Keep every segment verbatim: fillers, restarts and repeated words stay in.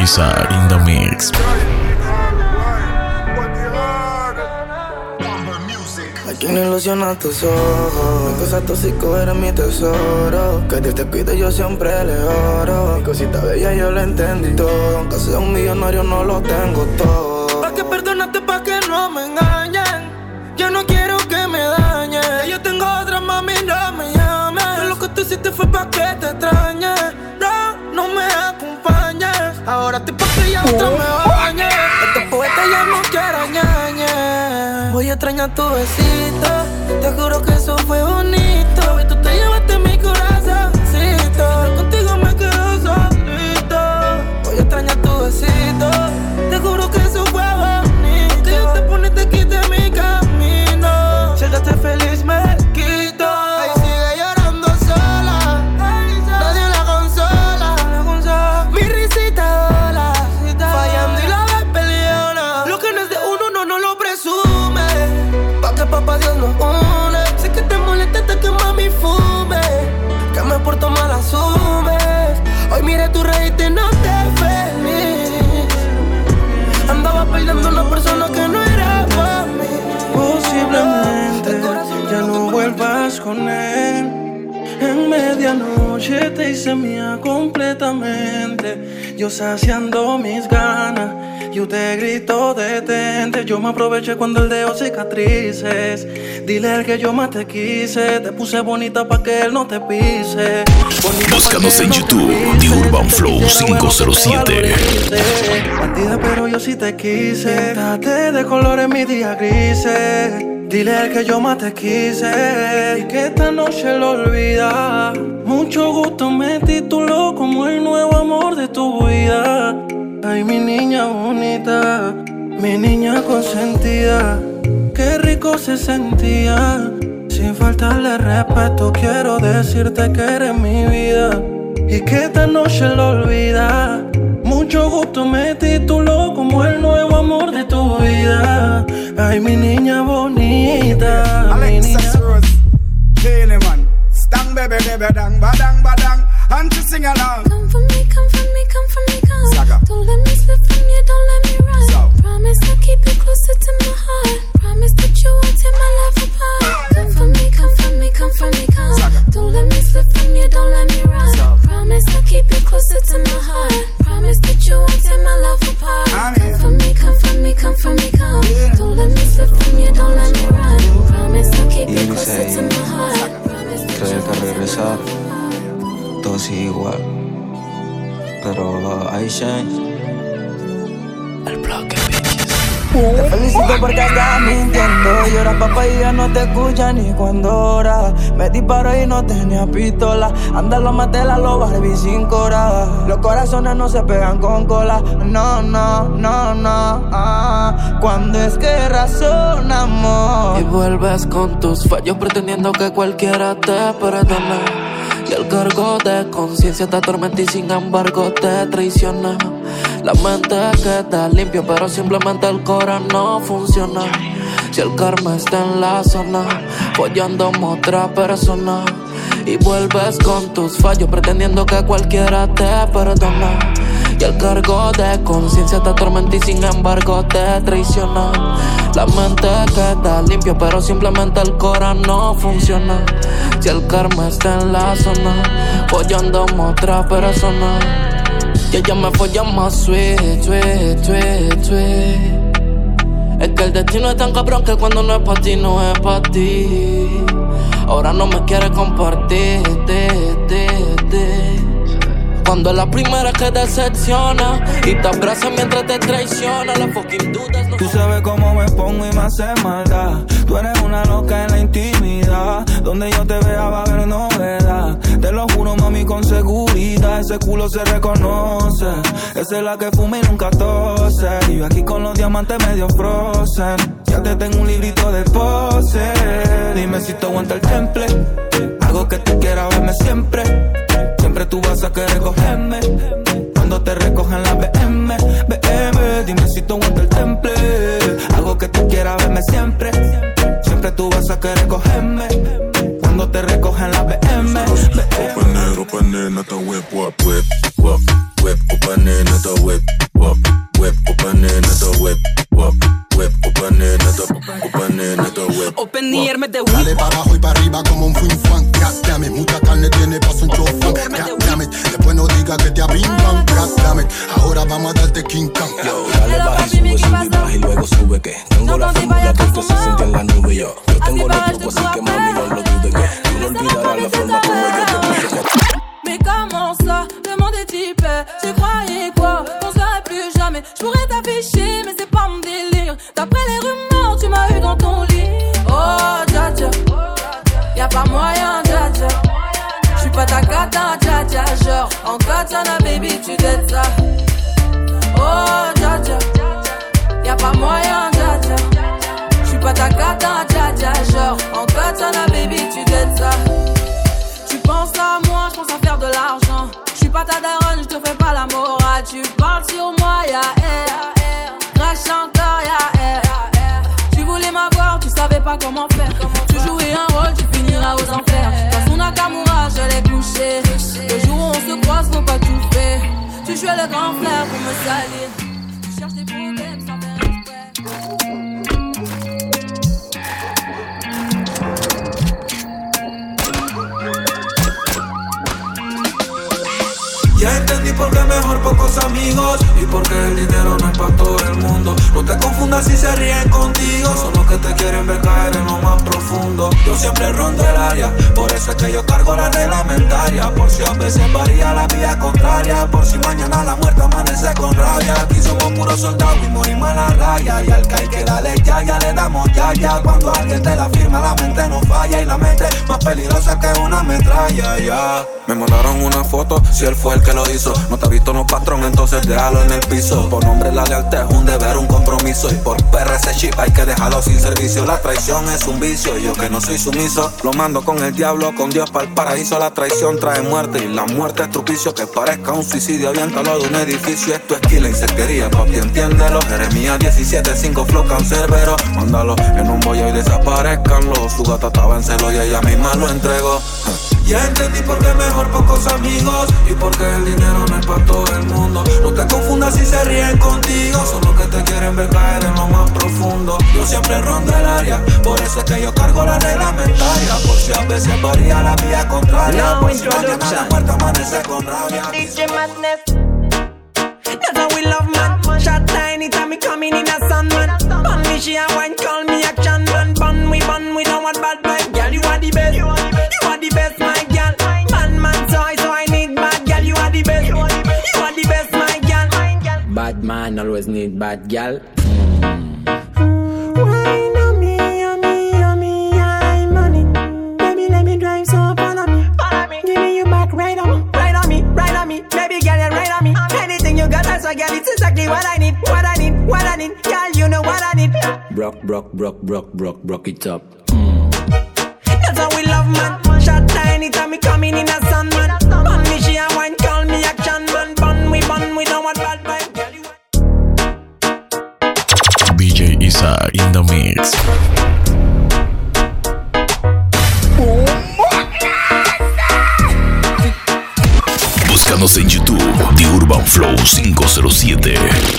Isaac in the mix. Hay quien ilusiona tus ojos. Mi cosa tóxico eres mi tesoro. Que Dios te cuide, yo siempre le oro. Mi cosita bella yo la entendí todo. Aunque sea un millonario no lo tengo todo. Pa' que perdonarte, pa' que no me engañen. Yo no quiero que me dañen. Yo tengo otra, mami, no me llames. Pero lo que tú hiciste fue pa' que te extrañe. No, no me acompañes. Ahora estoy pa' que ya otra me bañe. Este poeta ya no quiere ñañe. Voy a extrañar tu besito. Te juro que eso fue bonito. Y tú te llevaste mi corazoncito. Contigo me quedo solito. Voy a extrañar tu besito. Te juro que eso fue bonito. Que yo te poniste aquí de mi camino. Si estás feliz me quito. Ay, sigue llorando sola. Nadie la consola. Mi risita dola. Fallando y la ves peleona. Lo que no es de uno no, no lo presume. Pa' que papá Dios nos une. Sé que te molesta hasta que mami fume. Que me porto mal asumes. Hoy mire tu reíste y no te feliz. Andaba perdiendo una persona que no era para mí. Posiblemente ya no vuelvas con él. En medianoche te hice mía completamente. Yo saciando mis ganas. Yo te grito detente. Yo me aproveché cuando él dejó cicatrices. Dile a él que yo más te quise. Te puse bonita pa' que él no te pise. Búscanos en YouTube, The Urban Flow cinco cero siete. Bandida, pero yo sí te quise. Date de colores mis días grises. Dile a él que yo más te quise y que esta noche lo olvida. Mucho gusto me tituló como el nuevo amor de tu vida. Ay, mi niña bonita, mi niña consentida. Qué rico se sentía. Sin faltarle respeto, quiero decirte que eres mi vida y que esta noche lo olvida. Mucho gusto me tituló como el nuevo amor de tu vida. Ay, mi niña bonita, mi niña. Man, stang baby baby dang badang badang, and you sing along. Come for me, come for me, come for me, come. Saga. Don't let me slip from you, don't let me run. So. Promise I'll keep you closer to my heart. Promise that you won't tear my life apart. Come for me, come for me, come for me, come. Saga. Don't let me slip from you, don't let me run. So. Promise I'll keep you closer to my heart. Promise that you won't tear my life apart. I'm Come here. for me, come for me, come for me, come. Yeah. Don't let me slip from you, don't let me run. Promise I'll keep Y you dice closer ahí, to my heart. Promise that creo you que won't tear my regresar, life apart. todo sigue igual. Pero hay change. El bloque, bitches. Te felicito porque estás mintiendo. Llora papá y ya no te escucha ni cuando ora. Me disparó y no tenía pistola. Anda, lo maté la loba, Barbie sin cora. Los corazones no se pegan con cola. No, no, no, no. Ah. Cuando es que razonamos. Y vuelves con tus fallos pretendiendo que cualquiera te perdone. Y el cargo de conciencia te atormenta y sin embargo te traiciona. La mente queda limpia pero simplemente el cora no funciona. Si el karma está en la zona, follando a otra persona. Y vuelves con tus fallos pretendiendo que cualquiera te perdona. Y el cargo de conciencia te atormenta y sin embargo te traiciona. La mente queda limpia pero simplemente el cora no funciona. Si el karma está en la zona, follando a otra persona. Y ella me folla más sweet, sweet, sweet, sweet. Es que el destino es tan cabrón que cuando no es pa' ti, no es pa' ti. Ahora no me quiere compartir, te, te, te. Cuando es la primera que decepciona y te abraza mientras te traiciona. Las fucking dudas no. Tú sabes cómo me pongo y me hace maldad. Tú eres una loca en la intimidad. Donde yo te vea va a haber novedad. Te lo juro, mami, con seguridad. Ese culo se reconoce. Esa es la que fuma y nunca tose. Y yo aquí con los diamantes medio frozen. Ya te tengo un librito de pose. Dime si te aguanta el temple. Algo que tú quieras verme siempre. Siempre tú vas a querer cogerme. Cuando te recogen la B M, B M. Dime si tú aguanta el temple. Algo que tú quieras verme siempre. Siempre tú vas a querer cogerme. Cuando te recogen la B M, B M. Open it, open it, not a whip, whip, whip, whip, whip, open it, not a whip. mete Dale para abajo y para arriba como un fin fan. God damn it, mucha carne tiene paso un chofán. God damn it, después no digas que te abrindan. God damn it, ahora vamos a darte King Kong. Yo, dale baja y sube, sube y baja y luego sube que tengo la fórmula que usted se siente en la nube. Yo, yo tengo los trucos así que mami no lo dude que tú no olvidarás la forma como yo te puse que. Mais comment ça, vraiment des types? Tu croyais quoi, qu'on se verrait plus jamais? J'pourrais t'afficher, mais c'est pas mon délire. D'après les rumeurs, tu m'as eu dans ton lit. Oh, dja dja, y'a pas moyen, dja dja. J'suis pas ta cata, dja dja. Genre, en katana, baby, tu t'aides ça. Oh, dja dja, y'a pas moyen, dja dja. J'suis pas ta cata, dja dja. Genre, en katana, baby, tu t'aides ça. Tu penses à moi, je pense à faire de l'argent. Je suis pas ta daronne, je te fais pas la morale. Tu parles sur moi, y'a air. Crash encore, y'a air. Tu voulais m'avoir, tu savais pas comment faire. Tu jouais un rôle, tu finiras aux enfers. Dans son Nakamura, je l'ai couché. Le jour où on se croise, faut pas tout faire. Tu jouais le grand frère pour me salir. Tu cherches des problèmes sans faire exprès. Ya entendí por qué mejor pocos amigos y por qué el dinero no es para todo el mundo. No te confundas si se ríen contigo, son los que te quieren ver caer en lo más profundo. Yo siempre rondo el área, por eso es que yo cargo la reglamentaria. Por si a veces varía la vía contraria, por si mañana la muerte amanece con rabia. Aquí somos puros soldados y morimos a la raya. Y al que hay que darle ya, ya le damos ya, ya. Cuando alguien te la firma la mente no falla y la mente más peligrosa que una metralla, ya. Me mandaron una foto, si él fue el que lo hizo. No te ha visto no patrón, entonces déjalo en el piso. Por nombre la lealtad es un deber, un compromiso. Y por P R ese chip hay que dejarlo sin servicio. La traición es un vicio, yo que no soy sumiso lo mando con el diablo, con Dios para el paraíso. La traición trae muerte y la muerte es trupicio. Que parezca un suicidio, aviéntalo de un edificio. Esto es kila insectería, papi, entiéndelo. Jeremías diecisiete, cinco flow cancerbero. Mándalo en un bollo y desaparezcanlo. Su gata estaba en celo y ella misma lo entregó. Ya entendí por qué mejor pocos amigos y por qué el dinero no es para todo el mundo. No te confundas si se ríen contigo, son los que te quieren ver caer en lo más profundo. Yo siempre rondo el área, por eso es que yo cargo la reglamentaria. Por si a veces varía la vía contraria, por si mañana la muerte amanece con rabia. D J Madness, that's how we love man. Shot tiny time me coming in a sun man. Bun me she a wine, call me action man. Bun we bun we don't want bad vibe. Girl you are the best, you are the best my girl. Man man so I so I need bad girl. You are the best, you are the best my girl. Bad man always need bad gal. Wine on me, on me, on me, I'm on it. Baby let me drive so follow me, follow me. Give me you back right on me, right on me, right on me. Baby girl you right on me. Anything you got that's a girl, it's exactly what I need, what I need, what I need. Girl you know what I need. Broke, broke, broke, broke, broke, broke it up. That's how we love man. Shot tiny time me coming in a sun man. Bun me she a wine, call me action man. Bun we bun we don't want bad vibe. Girl you D J Isaac in the mix. Búscanos en YouTube, The Urban Flow cinco cero siete.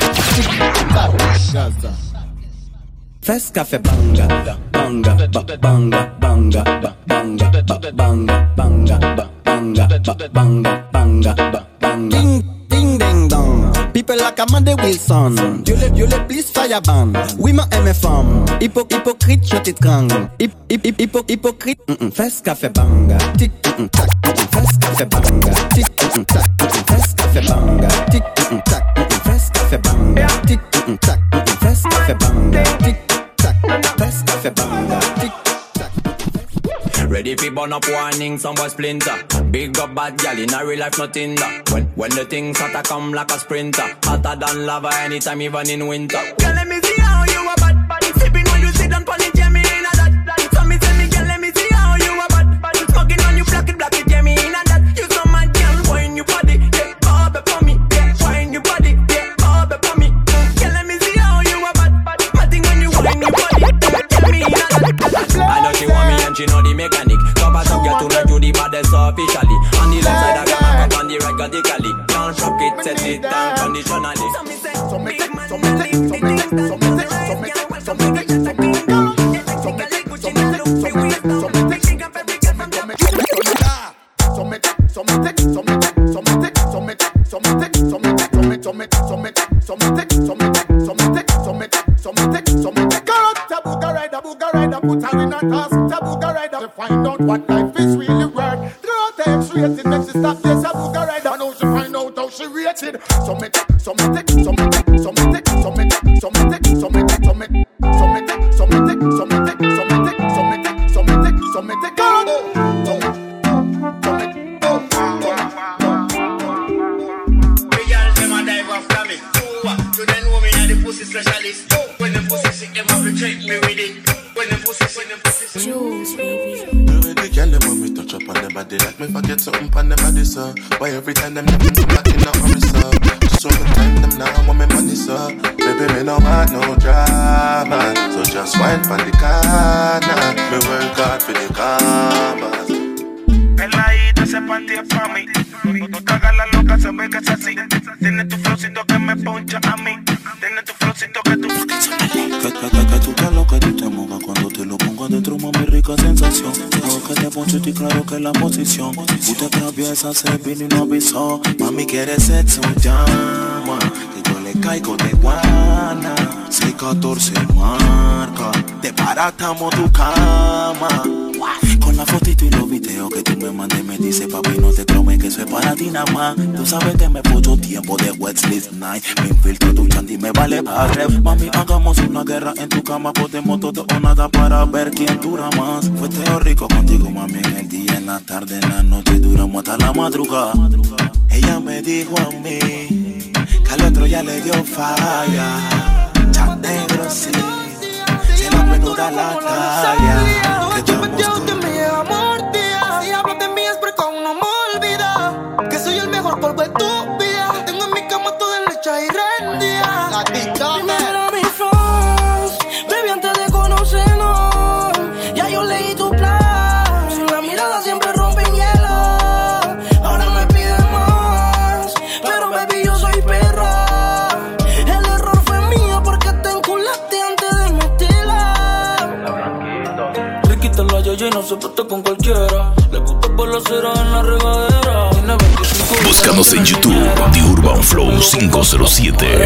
Fes café banga, banga, ba, banga, banga, ba, banga, ba, banga, banga, ba, banga, ba, banga, banga, ba, banga. Ding, ding, ding, dong. People like Amanda Wilson. Dieu le, Dieu le plus fireban. Oui, ma M F M. Hypo, hypocrite, je t'étrangle. Hip, hip, hip, hypo, hypocrite. Mm, mm, fes café banga. Tic, mm, mm, tac, mm, mm, fes café banga. Tic, mm, mm, tac, mm, mm, fes café banga. Tic, mm, mm, tac, mm, mm, fes café banga. Tic, mm, mm, tac, mm, mm, fes café banga. Tic, fes café banga. Tic, tac. Ready fi burn up warning, some boy splinter. Big up bad gal in a real life, nothing that. When when the things hotter come like a sprinter, hotter than lava anytime, even in winter. Girl, let me see how you a bad. Sipping when you sit down, pon it, yeah, me in a that. So me say me, girl, let me see how you a bad. Smoking on you, black it, black it, yeah, me in a that. You so mad, girl, wine your body, yeah, bob it for me, yeah, wine your body, yeah, bob it for me. Girl, let me see how you a bad. Matting when you wine your body, yeah, me in a that. I know she want me and she know the mechanic. Cover up, get to know you the baddest officially. On the left side, I got my cup on the right, radically. Can't rock it, set it down conditionally. So me say, so me say, so me say, so me say, so me say, so me say, so me say, so me say, so me say, so me say, so me say, So me take her out to booga rider, booga rider, put her in a task to booga rider to find out what life is really worth. Throw out the X-rated, make she stop yes a booga rider. And now she find out how she rated. So me take, so me take, so me take, so me take, so me take, so me take, so me take, so me take, so me take, so me take, so me take, so me take, so me take, so me take, so me take her out. So me, so me. Specialist. When them pussy sick, them have to treat me with it. When them pussy sick, them pussy sick. Jules, baby. The girl them want me touch up on them body like me forget something on them body, sir. Why every time them never come back in the hurry, sir? So the time them now want me money, sir. Baby, me no want no drama, so just wine for the corner. Me work hard for the karma. Peladita se partía pa' mí. No te hagas la loca, se ve que es así. Tiene tu flowcito que me poncha a mí. Tiene tu flowcito que tú... Que, que, que, que tú te lo que tú te muevas cuando te lo pongo adentro, mami, rica sensación. Creo que te poncho y claro que la posición. Usted atraviesa, se vino y no avisó. Mami, quiere sexo, llama. Que yo le caigo de guana. seis catorce marca. Te baratamos tu cama. Con la fotito y los videos que tú me mandes me dice papi no te traumes que eso es para ti nada más. Tú sabes que me puso tiempo de Westlift Night. Me infiltro tu chanti me vale para mami, hagamos una guerra en tu cama. Podemos todo o nada para ver quién dura más. Fue rico contigo mami en el día, en la tarde, en la noche. Duramos hasta la madrugada. Ella me dijo a mí que al otro ya le dio falla. Chat negro sí, se la menuda la talla. Yo me entiendo que me lleva mordida. Si hablo de mí es porque aún no me olvida que soy el mejor polvo de tu vida. Tengo en mi cama toda lecha y rendida. La Primero mis fans, baby, antes de conocernos, ya yo leí tu plan. La mirada siempre rompe hielo. Ahora me pide más, pero baby yo soy perro. El error fue mío porque te enculaste antes de meterla. Riquita la yaya y no se presta con cualquiera. Le gusta por la cera en la regadera. Tiene veinticinco. Búscanos en YouTube, The Urban Flow quinientos siete.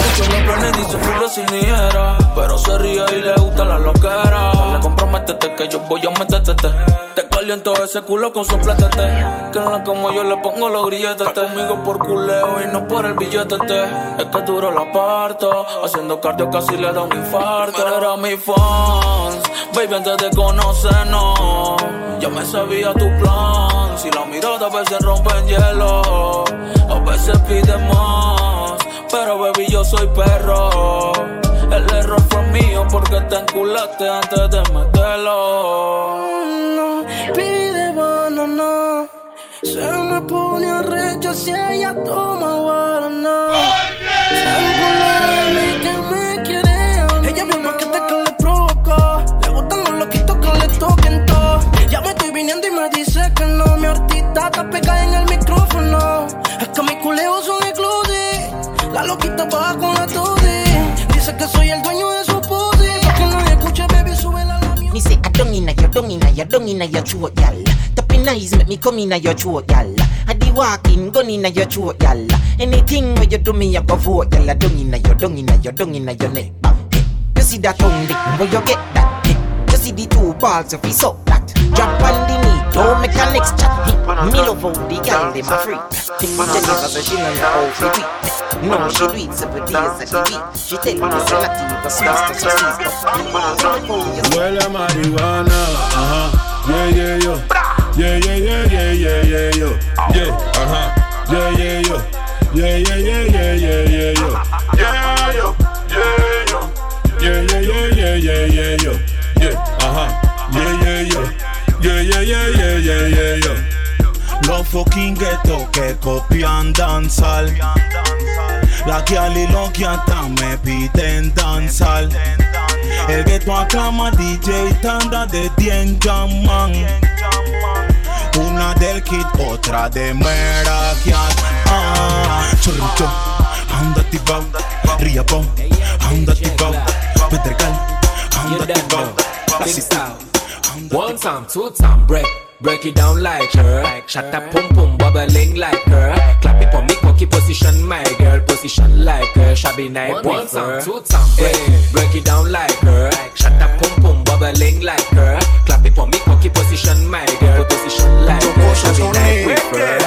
Pero se ríe y le gusta la loquera. Le comprométete que yo voy a meterte. Te caliento ese culo con sopletete. Que en la como yo le pongo los grilletes. Está conmigo por culeo y no por el billete. Es que duro la parto. Haciendo cardio casi le da un infarto. Era mi fans, baby, antes de conocernos, ya me sabía tu plan. Si la mirada a veces rompe en hielo, a veces pide más, pero baby yo soy perro. El error fue mío porque te enculaste antes de meterlo. No, pide banana. Se me pone arrecha si ella toma guaraná. Se me que me quiere. Ella vio un paquete que le provoca. Le gustan los loquitos que le toquen todo. Ya me estoy viniendo y me dice que no. Mi artista está pegada en el micrófono. Es que mis culeos son exclusivos. La loquita va con la tudy. Dice que soy el dueño de su pussy. Pa' que no escuche, baby, sube la labio. Me say, I don't inna your, don't inna your, don't inna your throat, y'all. Tapping eyes make me come inna your throat, y'all. I di walking, gun inna your throat, y'all. Anything where you do me, I go vote, y'all. Don't inna your, don't inna your, don't inna your neck. Hey, you see that tongue lick, where you get that? Hey, you see the two balls if you suck that. Drop on the knee, don't make a next chat. Hey, me love how the girl them a freak. Think me Jennifer so she know how to do it. No, she do it seven days a the week. She tell me it's not even sweet, so she sees the huele a marihuana, ajá, yeah, yeah, yo. Yeah, yeah, yeah, yeah, yeah, yeah, yo. Yeah, ajá, yeah, yeah, yo. Yeah, yeah, yeah, yeah, yeah, yeah, yo. Yeah, yo, yeah, yo. Yeah, yeah, yeah, yeah, yeah, yeah, yo. Yeah, ajá, yeah, yeah, yo. Yeah, yeah, yeah, yeah, yeah, yeah, yo. Los fucking ghetto que copian danzal. La guial y los guiatas me piden danzal. El ghetto aclama D J tanda de Tien Jaman. Una del kit, otra de Merakiat. Ah, chorricho, anda tibao, riabao, anda tibao, Pedregal, anda tibao. Big style. One time, two time, break. break it down like her. Shut up, pum pum, bubbling like her. Clap it for me, cocky position, my girl. Position like her, shabby night prefer. Break, break it down like her. Shut up, pum pum, bubbling like her. Clap it for me, cocky position, my girl. Position like her, shabby night prefer.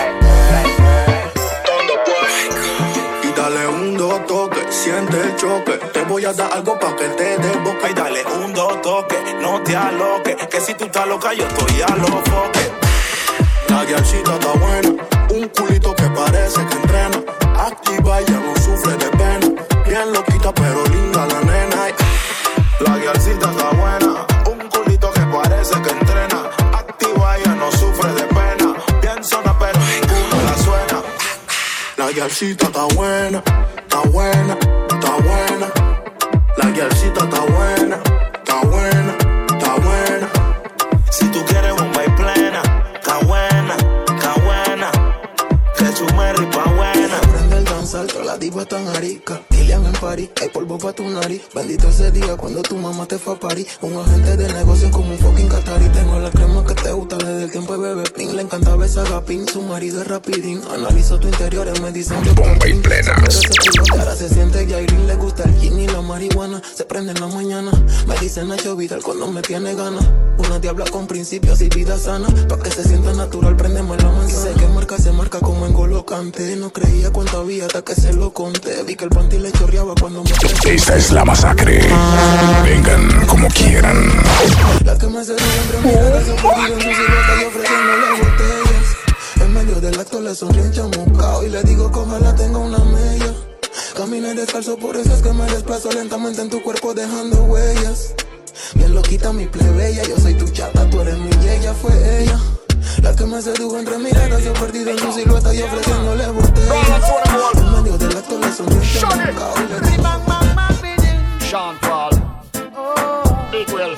Dale un dos toque, siente el choque. Te voy a dar algo pa' que te dé boca. Y dale un dos toque, no te aloques. Que si tú estás loca, yo estoy a los foques. La guialcita está buena, un culito que parece que entrena. Activa y ya no sufre de pena. Bien loquita pero linda la nena. La guialcita está buena, un culito que parece que entrena. Activa y ya no sufre de pena. Bien zona pero ninguno la suena. La guialcita está buena, está buena, está buena. La guialcita está buena, está buena, está buena. Si tú quieres bomba y plena, está buena, está buena. Que tu Mary pa' buena. Prende el danzar, todas las divas están aricas. Kilian en París, hay polvo pa' tu nariz. Bendito ese día cuando tu mamá te fue a París. Un agente de negocios como un fucking catarí. Tengo la crema que te gusta desde el tiempo de bebé pin. Le encantaba esa gapín, su marido es rapidín. Analizo tu interior, me dicen que bomba y plena. Ahora se siente que a Irene le gusta el gin y la marihuana. Se prende en la mañana, me dicen Nacho Vidal cuando me tiene ganas. Una diabla con principios y vida sana. Pa' que se sienta natural, prendemos la manzana. Sé que marca se marca como en Golocante. No creía cuánto había hasta que se lo conté. Vi que el panty le chorreaba cuando me presté. Esta es la masacre. Vengan como quieran. Las que me seducen entre miradas, yo perdido en su silueta y ofreciéndole botellas. En medio del acto le sonríe chamucao y le digo que ojalá tenga una mella. Caminé descalzo, por eso es que me desplazo lentamente en tu cuerpo dejando huellas. Bien loquita mi plebeya, yo soy tu chata, tú eres mi y ella fue ella. Las que me sedujo entre miradas, yo perdido en su silueta y ofreciéndole botellas. En medio del acto le sonríe chamucao y le digo Sean Paul, Big Will.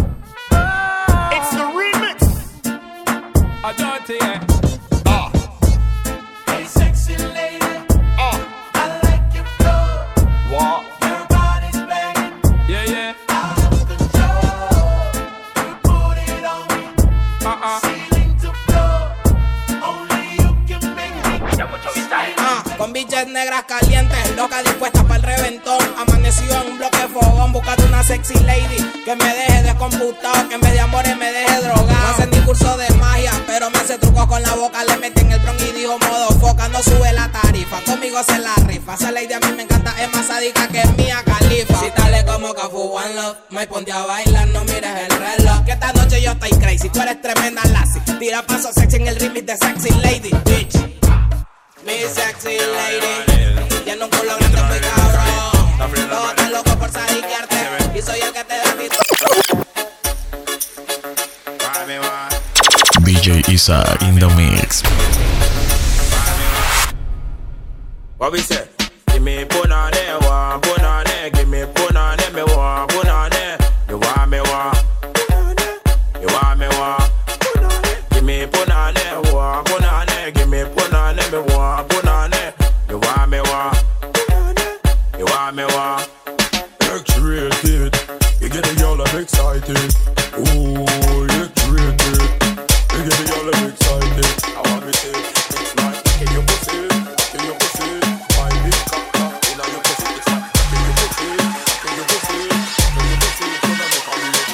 It's the remix. I don't hear. Ah. Hey, sexy lady. Ah. I like your flow. What? Your body's banging. Yeah, yeah. Out of control. You put it on me. Uh-uh. Ceiling to floor. Only you can make me. Ah, con bichas negras calientes, loca dispuesta para el reventón. Amaneció en un bloque de fogón, buscando una sexy lady que me deje descomputado, que en vez de amores me deje drogado. No hacen ni curso de magia, pero me hace truco con la boca. Le meten el bron y dijo modo foca, no sube la tarifa, conmigo se la rifa. Esa lady a mí me encanta, es más sádica que Mia Khalifa. Si dale como Cafu One Love, me ponte a bailar, no mires el reloj. Que esta noche yo estoy crazy, tú eres tremenda lassie. Tira paso sexy en el remix de Sexy Lady, bitch. Mi sexy lady, tiene un culo grande muy cabrón. Todos están locos por sadiquearte y soy el que te da ti. D J Isa in the mix. What we say? Give me punane, one punane. Give me punane, me one punane. You want me one? You want me one? Give me punane, one punane. Give me punane, me one punane. You want me one? You want me one? X-rated, you get the girl I'm excited. Ooh, X-rated, you get the girl I'm excited. I want me to it's like in your pussy, in your pussy. My big cock in your pussy, it's like in your pussy, in your pussy, in your pussy. It's gonna make all the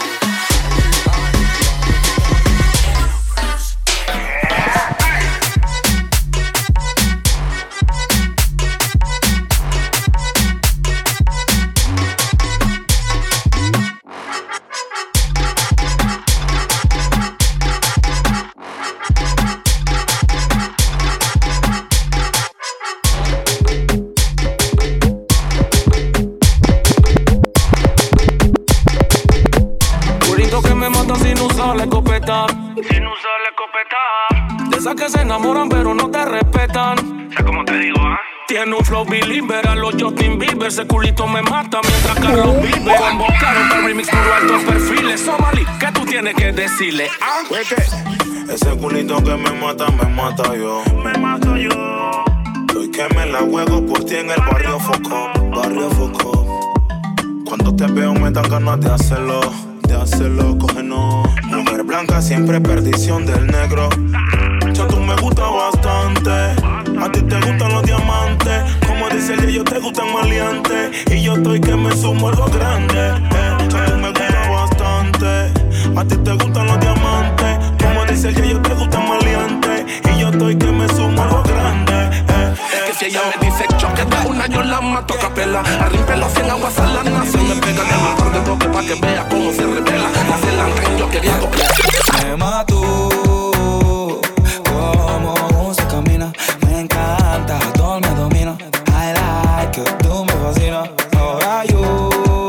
Sin usar la escopeta. De esas que se enamoran pero no te respetan. ¿Sabes cómo te digo, ah? ¿eh? Tiene un flow believer, a los Justin Bieber. Ese culito me mata mientras Carlos vive. Convocaron para remix puro altos perfiles. Somali, ¿qué tú tienes que decirle, ah? ¿Qué? Ese culito que me mata, me mata yo. Me mato yo. Hoy que me la juego por ti en el barrio Foco. Barrio Foco. Cuando te veo me dan ganas de hacerlo. de hacerlo, coge no. Mujer blanca siempre perdición del negro. Ya tú me gusta bastante. A ti te gustan los diamantes. Como dice ella, yo te gustan maleantes. Y yo estoy que me sumo algo grande. Eh, ya tú me gusta bastante. A ti te gustan los diamantes. Como dice ella, yo te gustan maleantes. Y yo estoy que me sumo algo grande. Eh, eh, que si ella me dice choqueta, una yo la mato a capela. Arrimpe los cien aguas salanas. Se me pega de un par de toques pa' que vea cómo se revela. La celanca yo quería copiar. Me mató. Me encanta, todo me domina. I like it, tú me fascinas. Ahora yo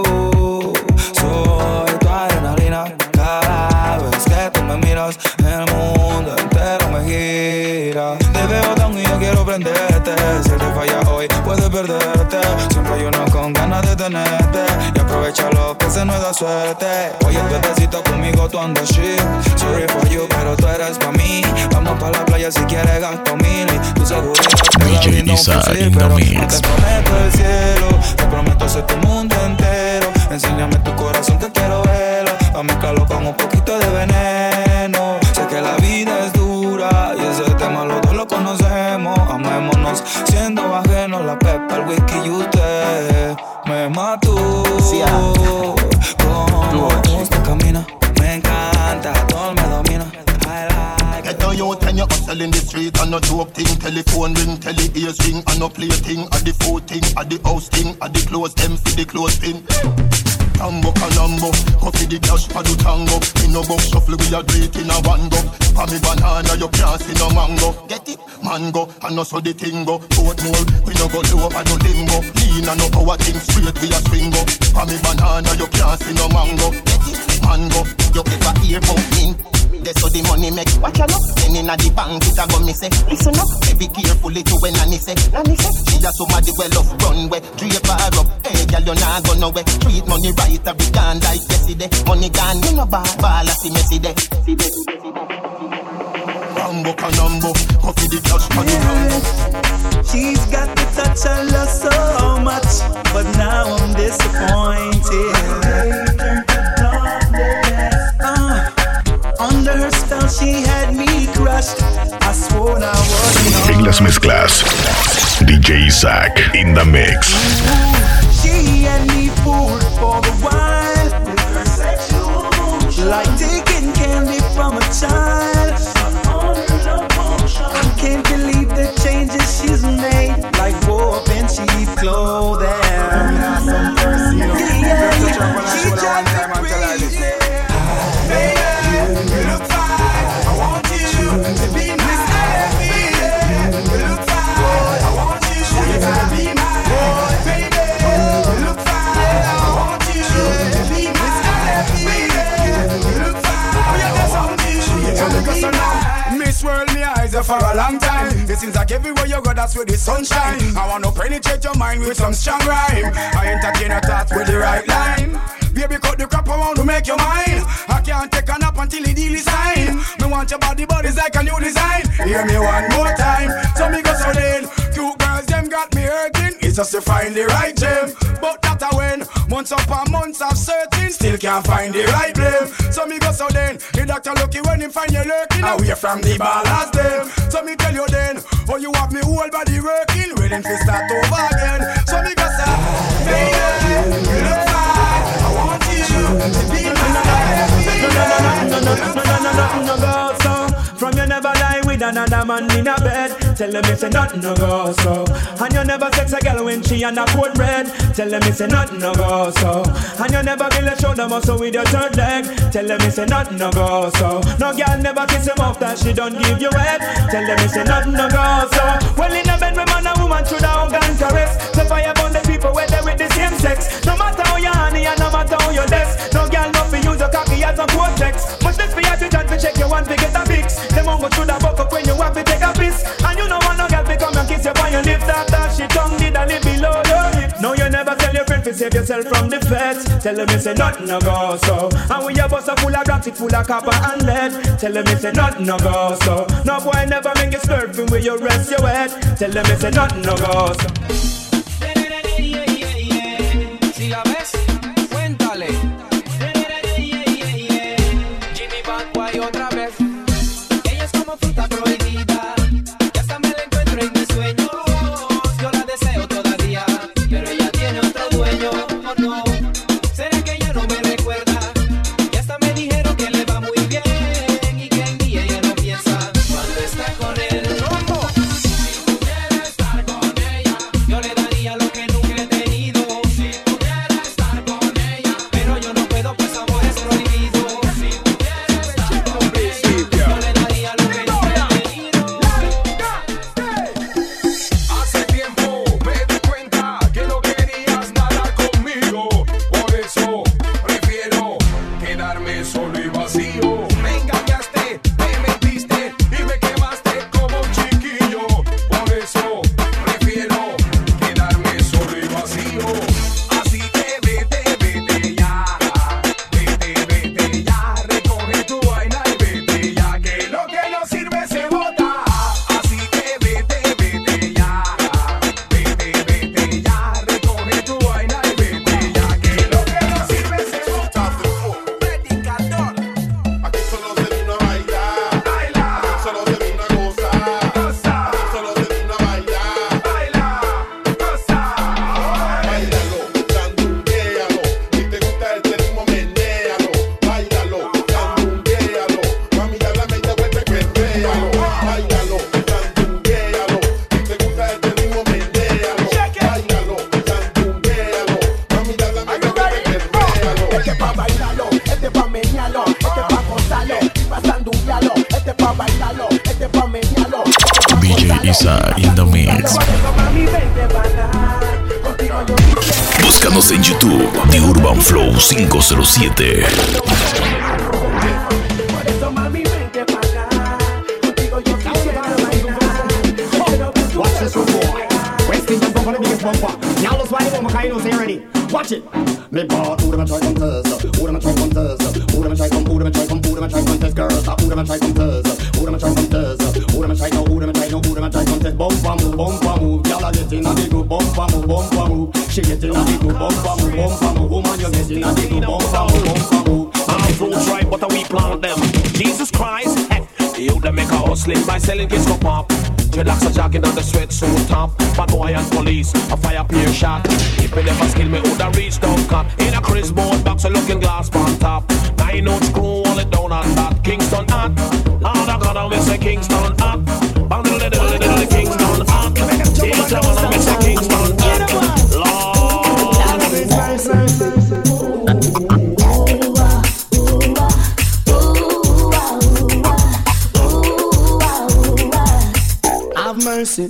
soy tu adrenalina. Cada vez que tú me miras, el mundo entero me gira. Te veo tan y yo quiero prenderte. Si te falla hoy, puedes perderte. Siempre hay uno con ganas de tenerte. Y aprovechalo que se nos da suerte. Oye, tu tecito conmigo, tú andas shit. Sorry for you, pero tú eres pa' mí. Vamos pa' la playa si quieres gasto mil. Y tu seguridad te D J Nizar in the mix. Te prometo el cielo, te prometo ser tu mundo entero. Enséñame tu corazón que quiero verlo. A mezclarlo con un poquito de veneno. Sé que la vida es dura y ese tema los dos lo conocemos. Amémonos siendo ajenos, la pepa, el whisky y usted. Me mató. Sí, como usted camina. Me encanta, todo me domina. Get on you and you hustle in the street and no joke thing. Telephone ring, tele ears ring and no play thing. At the food thing, at the house thing, at the clothes them for the clothes pin. Tambo canambo, coffee the cash for the tango. In no box shuffle we a do it in a one go. For me banana you can't see no mango. Get it? Mango, and no so the thing go. Boat more, we no go low and no limbo. Lean and no power thing straight we a swing go. For me banana you can't see no mango. Get it? Mango, you ever hear about me? That's how the money make. Watch out, then inna the bank it a go me say. Listen up, be carefully to when Nanny say. Nanny say, she a somebody well off runway. Drape her up, hey girl you nah go nowhere. Treat money right, every gone like yesterday. Money gone, you know ball, ball a see me see day. Rambo canambo, coffee the cash for the Rambo. She's got the touch I love so much, but now I'm disappointed. Uh, Under her spell she had me crushed. I swore I wasn't. En las mezclas, D J Isaac in the mix. She had me fooled for the while, like taking candy from a child. I can't believe the changes she's made, like warp and cheap clothing. Yeah, she drives me crazy. You look fine, I want you to be my baby. You look fine, I want you to be my baby. You look fine, I want you to be my baby. You look fine, I want you to be my Miss World, me eyes are for a long time. It seems like everywhere you go, that's where the sunshine. I wanna penetrate your mind with some strong rhyme. I entertain your thoughts with the right line. Baby, cut the crap around to make your mind. I can't take a nap until the deal is signed. Me want your body, but it's like a new design. Hear me one more time. So me go so then. Cute girls, them got me hurting. It's just to find the right gem. But that a when months upon months of searching, still can't find the right blame. So me go so then. The doctor lucky when him find you lurking away from the ballast them. So me tell you then, oh you have me whole body working, ready to start over again. So me go so, baby, you look fine. I want you to be my baby. No, no, no, no, no, no, no, no, no, go so. From you never lie with another man in a bed. Tell them it's a nothing no go so. And you never sex a girl when she on a cold bread. Tell them it's a nothing no go so. And you never feel a shoulder muscle with your third leg. Tell them it's a nothing no go so. No girl never kiss him off that she don't give you head. Tell them it's a nothing no go so. Well in a bed with man and woman should have hug and caress. So fire burn the people where they with the same sex. No matter how you honey and no matter how you less. No girl not for use a cocky as a cortex. Much less for you to try to check your one to get a fix. Them won't go through the buck up when you have to take a piss. And you know want no girl to come and kiss you on your lips. After she tongue did a live below your hips. No you never tell your friend to save yourself from the feds. Tell them it's a nothing no go so. And when your bus are full of rocks it full of copper and lead. Tell them it's a nothing no go so. No boy never make you slurping where you rest your head. Tell them it's a nothing no go so. Si la ves, cuéntale. como fruta prohibida. Y hasta me la encuentro en mis sueños. Yo la deseo todavía, pero ella tiene otro dueño. Oh no, ¿será que ella no me recuerda? Y hasta me dijeron que le va muy bien y que en mí ella no piensa cuando está con él. Si pudiera estar con ella, yo le daría lo que nunca he tenido. Si pudiera estar con ella, pero yo no puedo, pues amor es prohibido. Si pudiera estar con ella, yo le daría lo que nunca he tenido. Hace tiempo me di cuenta que no querías nada conmigo. Por eso prefiero quedarme solo y vacío. Me engañaste, me mentiste y me quemaste como un chiquillo. Por eso prefiero quedarme solo y vacío. Así que vete, vete ya. Vete, vete ya. Recoge tu vaina y vete ya. Que lo que no sirve se bota. Así que vete, vete ya. Vete, vete ya. Recoge tu vaina y vete ya. Que lo que no sirve se bota. Predicador. Aquí solo se vino a bailar. Baila. Aquí solo se vino a gozar. Goza. Aquí solo se vino a bailar. Baila. Goza. Báilalo, sandunguéalo. Si te gusta este ritmo, menéalo. Báilalo, sandunguéalo. Mami, ya la mente vuelve que véalo. Báilalo, sandunguéalo. Si te gusta este ritmo, menéalo. Báilalo, sandunguéalo. Mami, ya la mente vuelve que véalo. Este pa' bailarlo, este pa' menearlo, este pa' gozarlo, pa' sandunguearlo, este pa' bailarlo, este pa' menearlo. D J Isa in the mix. Mami, vente pa' acá, contigo yo quisiera. Búscanos en YouTube, The Urban Flow cinco cero siete. Por eso mami, vente pa' acá, contigo yo quisiera bailar. Watch this one, boy. West Indian bumper, the biggest bumper. Now let's ride it on my kind of ready. Watch it. Me bought who them a try contest, who them a try contest, who them a try come, who them a try come, who them a try contest, girls, who them a try contest, who them a try contest, who them a try no, who them a try no, who them a try contest. Bumper move, bumper move, y'all a get in a the good bumper move, bumper move. She get in a the good bumper move, bumper move. Woman, you get in a the good bumper move, bumper move. I'm fruits right, but we plant them. Jesus Christ, heck, you them make a hustling by selling kids go pop. Dreadlocks are jogging on the sweatsuit top. Bad boy and police, a fire peer shot. If me never skill me, woulda reach down cop. In a Chris board box, a looking glass on top. Nine out screw, all it down on that. Kingston hot, Lord of God, I will say Kingston hot. Bound little little little little Kingston hot. Here's the one I will say Kingston hot. Lord. Have mercy.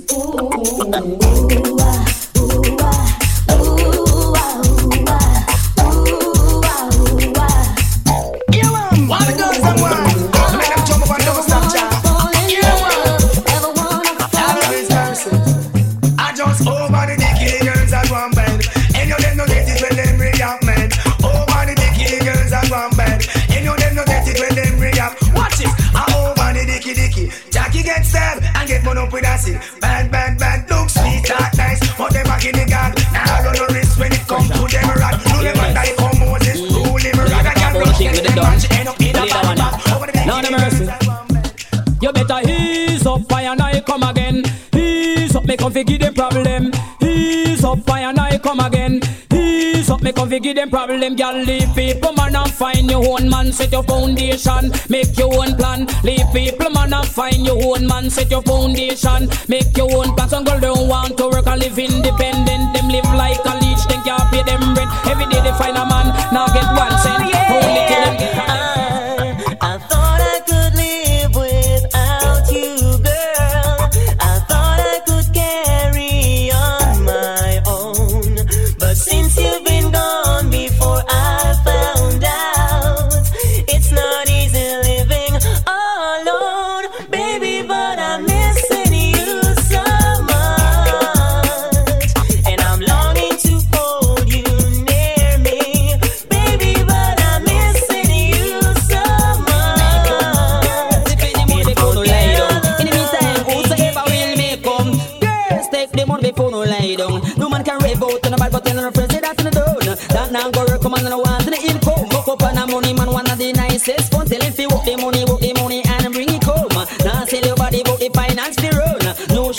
I just over the dicky girls at one bed. And you them no get it when them react, man. Over the dicky girls at one bed. And you them no get it when them react. Watch it. I over the dicky dicky. Jackie get stabbed and get one up with acid. Bad, bad, bad. Look sweet, that nice. But them back in the gang. Now I run no risk when it come to them rat. Do them and die for Moses. Rule him rat. I can't run shit with the match. End up in a bad over the dicky girls at one bed. You better ease up, fire and I come again. Ease up, me come figure them problem. Ease up, fire and I come again. Ease up, me come figure them problem. Girl, leave people, man, and find your own man. Set your foundation, make your own plan. Leave people, man, and find your own man. Set your foundation, make your own plan. Some girls don't want to work and live independent. Them live like a leech, then can't pay them rent. Every day they find a man, now get one cent. Only kill them. I thought I could live without you, girl. I thought I could carry on my own. But since you've been gone before I found out, it's not easy living alone, baby, but I'm missing you so much. And I'm longing to hold you near me, baby, but I'm missing you so much. In the meantime, whosoever will make come, girls take them on before no lie down. No man can rave out on the bad, but tell no friends say that's in the down. That now go work, come on, no one to the income. Hook up on the money, man, one of the nicest. Fun tell if you work the money, work the money, and bring it home. Now say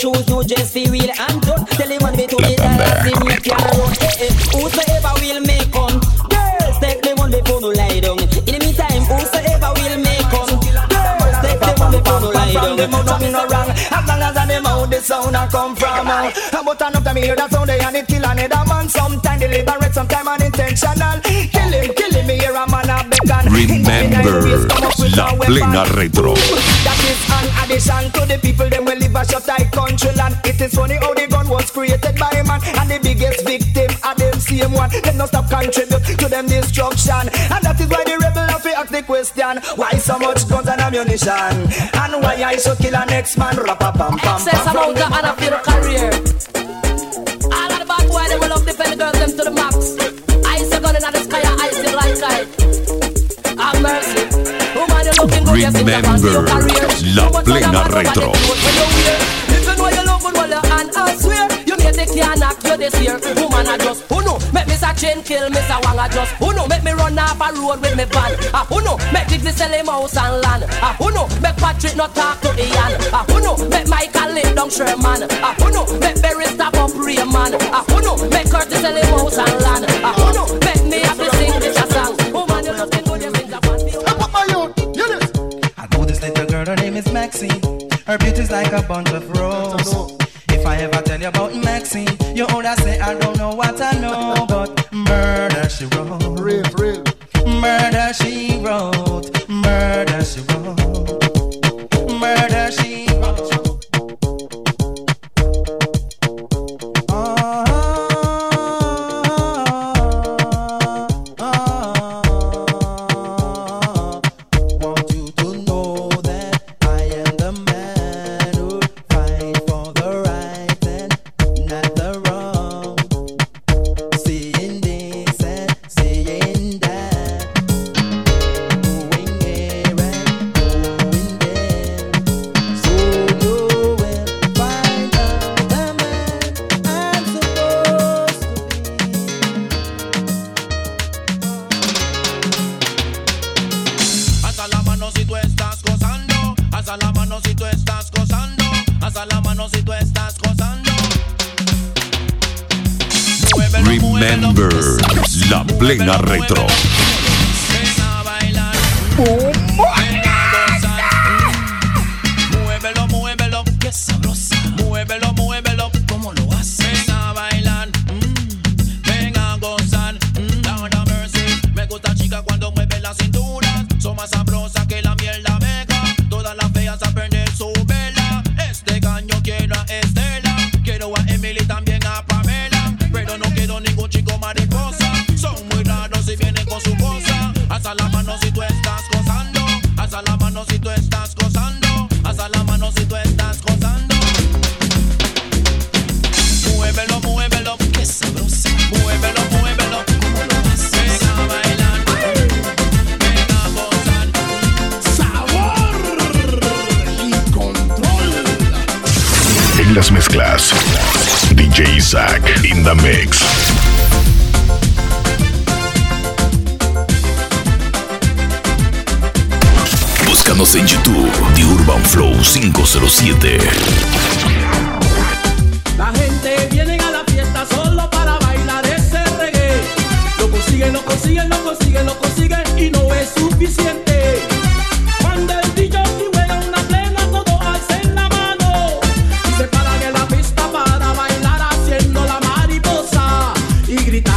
shoes, no just feel real and done. Tell him on me to be there, see me can run. Eh, eh, whosoever will make come, girls take them on before no lie down. In the meantime, whosoever will make come, girls take them on before no lie down. Them out me no wrong, as long as I them out the sound I come from. uh. But enough time me hear that sound they and it kill another man. Sometimes deliberate, sometimes unintentional. Kill him, kill him, me hear a man a beckon. Remember, La Plena Retro. That is an addition to the people them will live a shut eye country land. It is funny how the gun was created by a man, and the biggest victim are them same one. Them not stop contribute to them destruction, and that is why the rebel have to ask the question: why so much guns and ammunition, and why I should kill a next man? Rapa pam pam. Excess amount of honor for your career. All of the bad boys they will love defend the girls them to the max. I see gun in the sky, I see like kite. Have mercy. Remember, La Plena Retro. If you know you love good, well, your hand I swear. You make the can knock you this year. Woman, I just, who know? Make Mister Chain kill Mister Wang, I just, who know? Make me run off a road with me van. Ah, who know? Make Dixie sell him house and land. Ah, who know? Make Patrick not talk to Ian. Ah, who know? Make Michael lay down Sherman. Ah, who know? Make Barry stop up Raymond. Ah, who know? Make Curtis sell him house and land. Ah, who know? Make me have to sing this a song. Woman, you looking good, you sing a man. Her name is Maxine. Her beauty's like a bunch of roses. If I ever tell you about Maxine, you older say I don't know what I know, but murder she wrote. Real, real. Murder she wrote. Murder she wrote. Murder she wrote. Remember, La Plena Retro. Muévelo, muévelo, que sabrosa. Muévelo, muévelo, como lo hace. Ven a bailar, mm. Ven a gozar, mm. Lord have mercy. Me gusta chica cuando mueve la cintura. Son más sabrosas que la miel de abeja. Todas las feas a perder su vela. Este caño quiero a Estela. Quiero a Emily, también a Pamela. Pero no quiero ningún chico mariposa. Son muy raros y vienen con su cosa. Alza la mano si tú estás gozando. Alza la mano si tú estás gozando. Alza la mano si tú estás gozando. Muévelo, muévelo, que sabrosa. Muévelo, muévelo, como lo haces. Ven a bailar, ven a gozar. Sabor y control. En las mezclas, D J Isaac in the mix. Búscanos en YouTube, The Urban Flow cinco cero siete. La gente viene a la fiesta solo para bailar ese reggae. Lo consiguen, lo consiguen, lo consiguen, lo consiguen y no es suficiente. Cuando el D J juega una plena, todos alcen la mano y se paran en la pista para bailar haciendo la mariposa y gritar.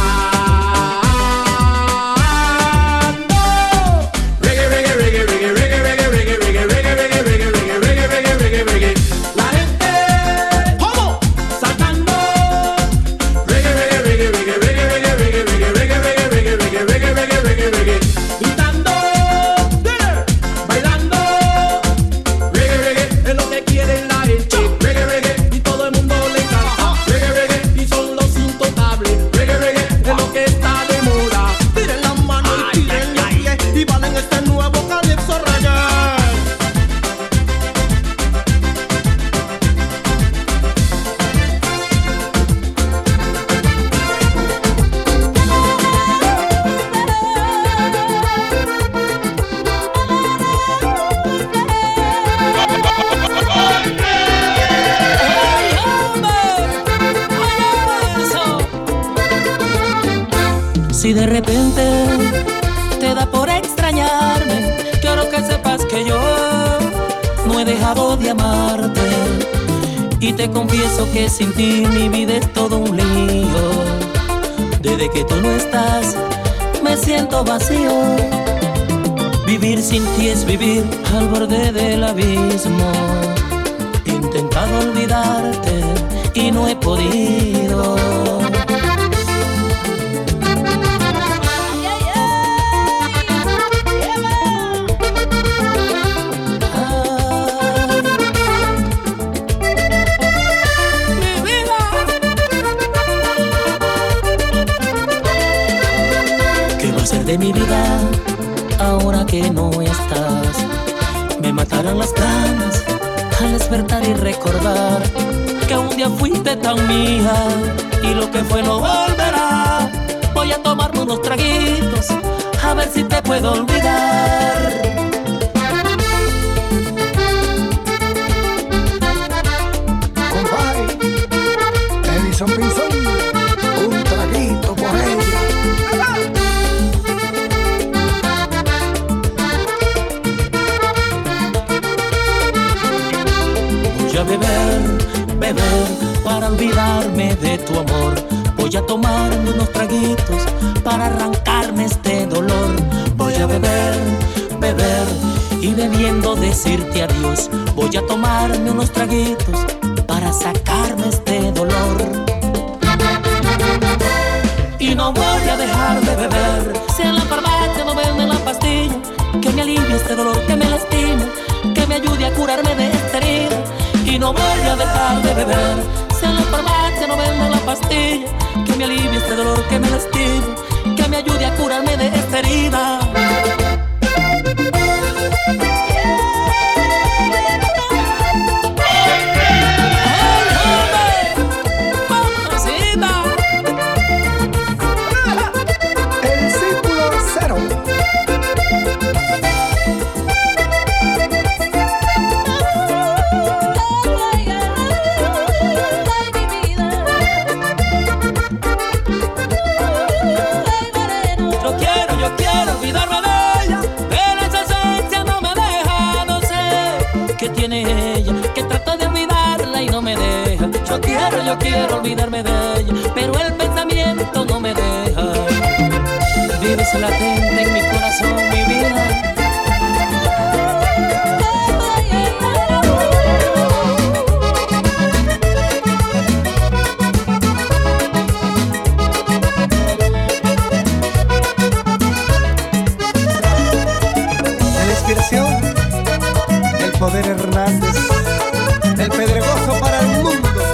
repente te da por extrañarme. Quiero que sepas que yo no he dejado de amarte. Y te confieso que sin ti mi vida es todo un lío. Desde que tú no estás me siento vacío. Vivir sin ti es vivir al borde del abismo. He intentado olvidarte y no he podido. De mi vida, ahora que no estás, me matarán las ganas al despertar y recordar que un día fuiste tan mía y lo que fue no volverá. Voy a tomarme unos traguitos a ver si te puedo olvidar. Compadre, Edison Pinzón, un traguito por ella. Voy a beber, beber para olvidarme de tu amor. Voy a tomarme unos traguitos para arrancarme este dolor. Voy a beber, beber y bebiendo decirte adiós. Voy a tomarme unos traguitos para sacarme este dolor. Y no voy a dejar de beber. Si en la farmacia no venden la pastilla que me alivie este dolor, que me lastima, que me ayude a curarme de esta herida. Y no voy a dejar de beber. Si en la farmacia no venden la pastilla que me alivie este dolor, que me lastime, que me ayude a curarme de esta herida. El círculo cero. Yo quiero olvidarme de ella, pero el pensamiento no me deja. Vives latente en mi corazón, mi vida. De la inspiración, el poder Hernández, el pedregoso para el mundo.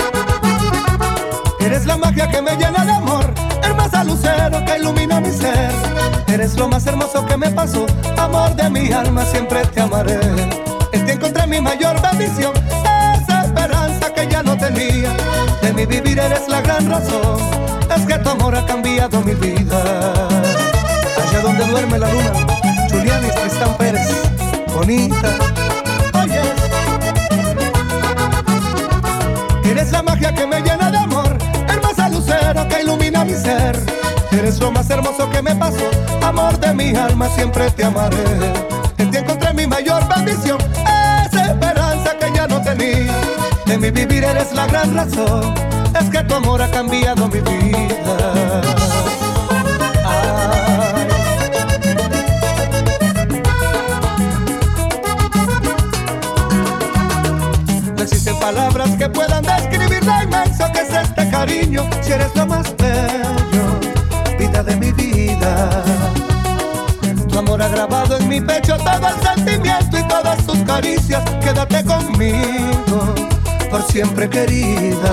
Eres la magia que me llena de amor, hermosa lucero que ilumina mi ser. Eres lo más hermoso que me pasó, amor de mi alma, siempre te amaré. En ti encontré mi mayor bendición, esa esperanza que ya no tenía. De mi vivir eres la gran razón, es que tu amor ha cambiado mi vida. Allá donde duerme la luna, Julianis Tristán Pérez, bonita. Oye, eres la magia que me llena de amor, hermosa lucero que ilumina mi ser. Eres lo más hermoso que me pasó, amor de mi alma, siempre te amaré. En ti encontré mi mayor bendición, esa esperanza que ya no tenía. De mi vivir eres la gran razón, es que tu amor ha cambiado mi vida. Ay. No existen palabras que puedan describir lo inmenso que es este cariño. Si eres lo más bello, vida de mi vida. Tu amor ha grabado en mi pecho todo el sentimiento y todas tus caricias. Quédate conmigo, por siempre querida.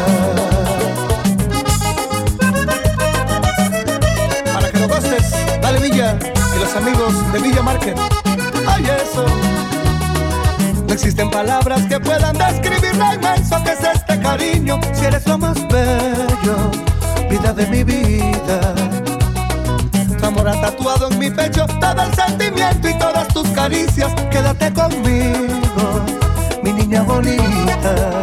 Para que lo gustes, dale Villa y los amigos de Villa Market. Ay, eso. No existen palabras que puedan describir lo inmenso que es este cariño. Si eres lo más bello, vida de mi vida. Tu amor ha tatuado en mi pecho todo el sentimiento y todas tus caricias. Quédate conmigo, mi niña bonita.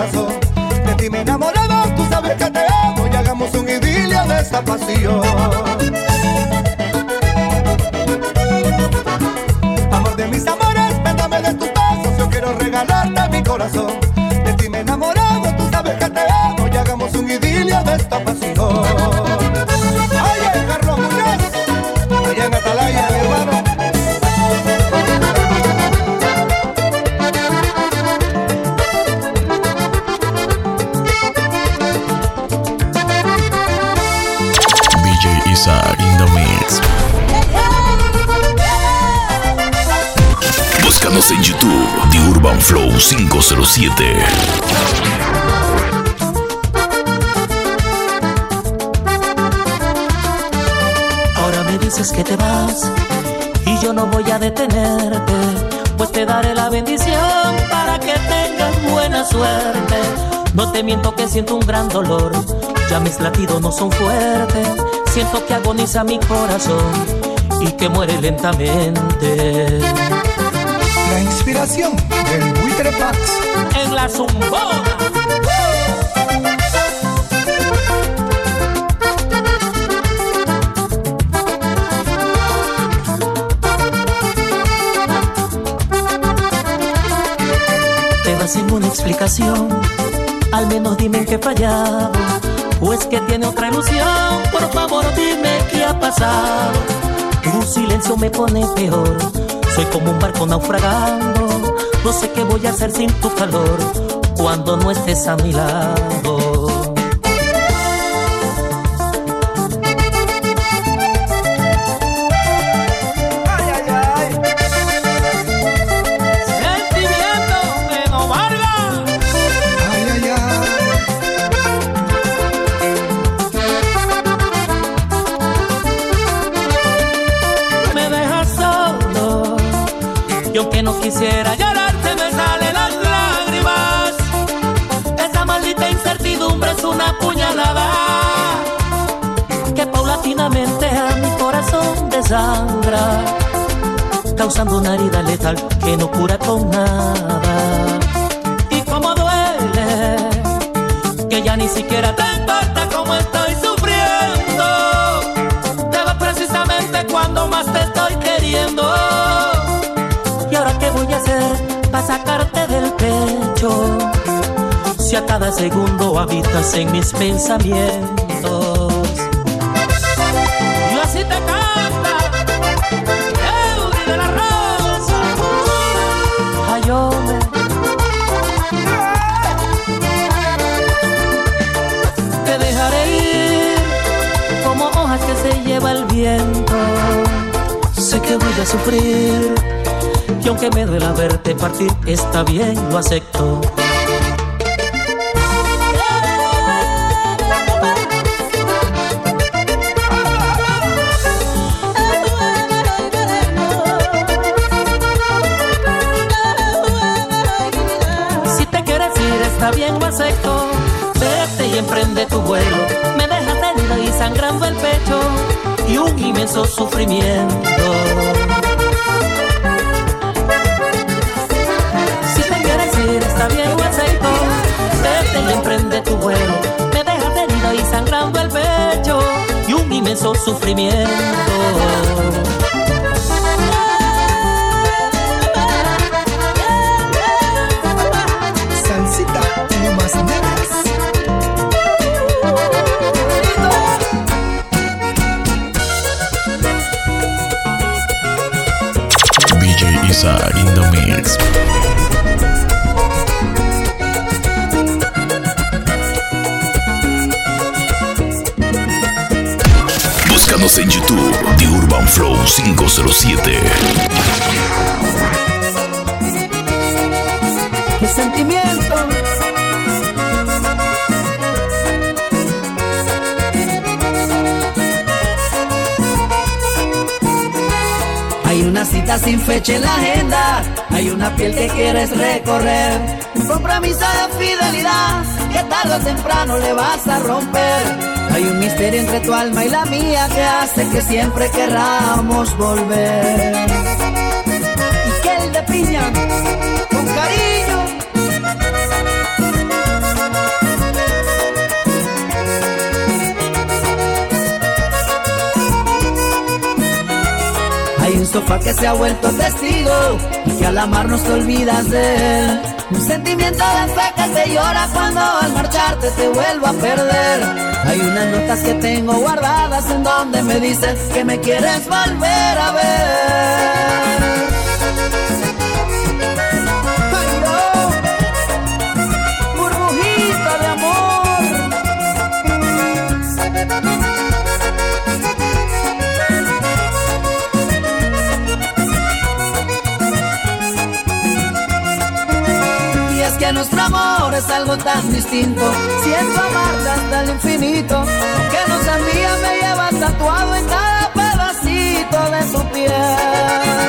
corazón. De ti me he enamorado, tú sabes que te amo y hagamos un idilio de esta pasión. Amor de mis amores, péndame de tus besos, yo quiero regalarte mi corazón. De ti me he enamorado, tú sabes que te amo y hagamos un idilio de esta pasión. Oye, Carlos Muñoz, allá en Atalaya, mi hermano. D J Isaac in the mix. Búscanos en YouTube, The Urban Flow cinco cero siete. Ahora me dices que te vas y yo no voy a detenerte, pues te daré la bendición para que tengas buena suerte. No te miento que siento un gran dolor, ya mis latidos no son fuertes, siento que agoniza mi corazón y que muere lentamente. La inspiración del Buitre Pax en la zumbona. Te vas sin una explicación, al menos dime en qué he fallado, o es que tiene otra ilusión. Por favor dime qué ha pasado, tu silencio me pone peor. Soy como un barco naufragando, no sé qué voy a hacer sin tu calor cuando no estés a mi lado. Ay, ay, ay. Sentimiento que no valga. Ay, ay, ay. Me dejas solo y aunque no quisiera llorarte me salen las lágrimas. Esa maldita incertidumbre es una puñalada que paulatinamente a mi corazón desangra, causando una herida letal que no cura con nada. Y como duele que ya ni siquiera te importa cómo estoy sufriendo, te vas precisamente cuando más te estoy queriendo. ¿Y ahora qué voy a hacer para sacarte del pecho? Si a cada segundo habitas en mis pensamientos. Y así te canta Eury de la Rosa. Ay, hombre. Te dejaré ir como hojas que se lleva el viento. Sé que voy a sufrir, y aunque me duela verte partir, está bien, lo acepto. Si te quieres ir, está bien, lo acepto. Vete y emprende tu vuelo. Me dejas herida y sangrando el pecho y un inmenso sufrimiento. Está bien, lo acepto. Vete y emprende tu vuelo. Me dejas herida y sangrando el pecho y un inmenso sufrimiento. Salsita y más negras. D J Isaac in the mix. Búscanos en YouTube, The Urban Flow cinco cero siete. ¿Qué sentimiento? Hay una cita sin fecha en la agenda, hay una piel que quieres recorrer, un compromiso de fidelidad que tarde o temprano le vas a romper. Hay un misterio entre tu alma y la mía que hace que siempre querramos volver. Y que el de piña, con cariño, sofá que se ha vuelto testigo, y que al amarnos te olvidas de él. Un sentimiento de fe que se llora cuando al marcharte te vuelvo a perder. Hay unas notas que tengo guardadas en donde me dices que me quieres volver a ver. Que nuestro amor es algo tan distinto. Siento amarte hasta el infinito. Que no seas mía me llevas tatuado en cada pedacito de tu piel.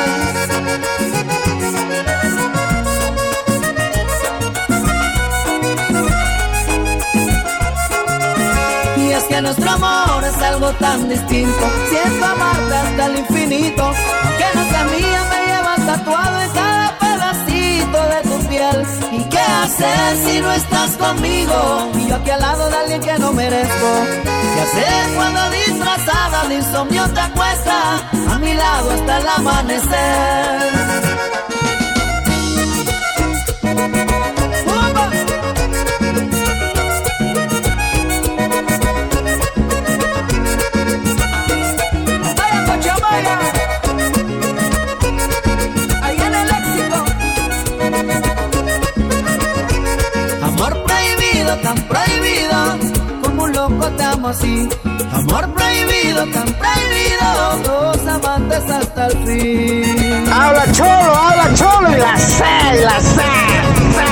Y es que nuestro amor es algo tan distinto. Siento amarte hasta el infinito. Que no seas mía me llevas tatuado en cada pedacito de tu piel. ¿Y qué hacer si no estás conmigo? Y yo aquí al lado de alguien que no merezco. ¿Qué hacer cuando disfrazada de insomnio te acuestas a mi lado hasta el amanecer? Tan prohibido, como un loco te amo así. Amor prohibido, tan prohibido, dos amantes hasta el fin. Habla cholo, habla cholo y la sé, y la sé, sé,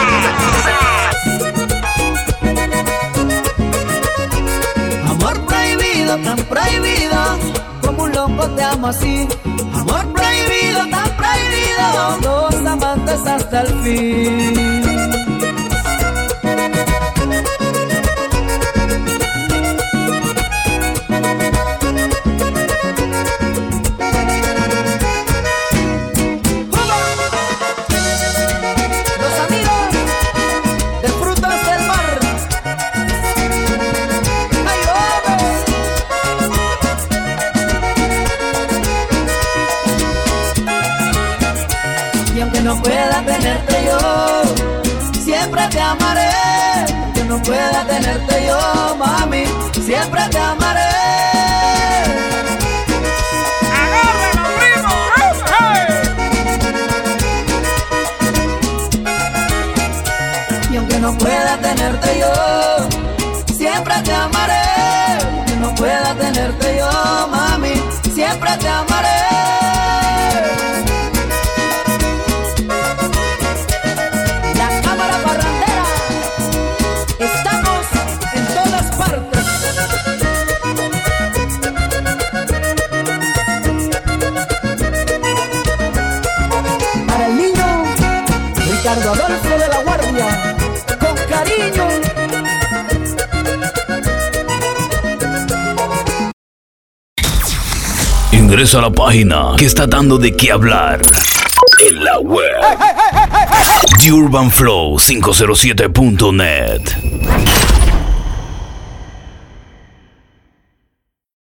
sé. Amor prohibido, tan prohibido, como un loco te amo así. Amor prohibido, tan prohibido, dos amantes hasta el fin. No pueda tenerte yo, siempre te amaré. Que no pueda tenerte yo, mami, siempre te amaré. ¡Agárrenlo, primo! ¡Hey! Y aunque no pueda tenerte yo, siempre te amaré. Que no pueda tenerte yo, mami, siempre te amaré. Ricardo Adolfo de la Guardia, con cariño. Ingresa a la página que está dando de qué hablar en la web. Hey, hey, hey, hey, hey. The Urban Flow quinientos siete punto net.